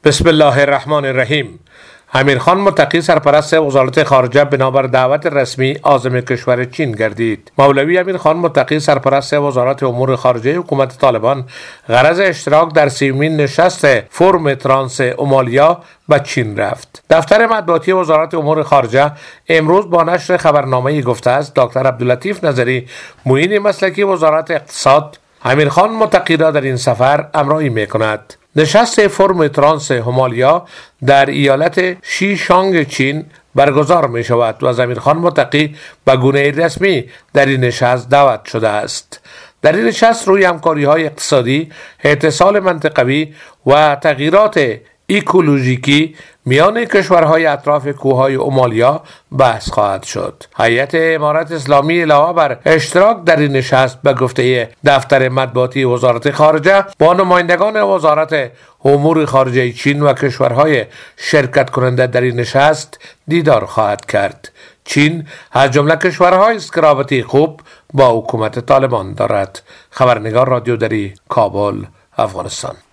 بسم الله الرحمن الرحیم. امیرخان متقی سرپرست وزارت خارجه بنابر دعوت رسمی عازم کشور چین گردید. مولوی امیرخان متقی سرپرست وزارت امور خارجه حکومت طالبان غرض اشتراک در سیمین نشست فرم ترانس اومالیا به چین رفت. دفتر مطبوعاتی وزارت امور خارجه امروز با نشر خبرنامه‌ای گفته است دکتر عبداللطیف نظری معین مسلکی وزارت اقتصاد امیرخان متقی را در این سفر همراهی می‌کند. نشست فرم ترانس اومالیا در ایالت شیشانگ چین برگزار می شود و امیرخان متقی به گونه رسمی در این نشست دعوت شده است. در این نشست روی همکاری‌های اقتصادی، اتصال منطقوی و تغییرات اکولوژیکی میان کشورهای اطراف کوههای اومالیا بحث خواهد شد. هیئت امارت اسلامی علاوه بر اشتراک در این نشست به گفته دفتر مطبوعاتی وزارت خارجه با نمایندگان وزارت امور خارجه چین و کشورهای شرکت کننده در این نشست دیدار خواهد کرد. چین از جمله کشورهایی است که رابطه خوب با حکومت طالبان دارد. خبرنگار رادیو دری، کابل، افغانستان.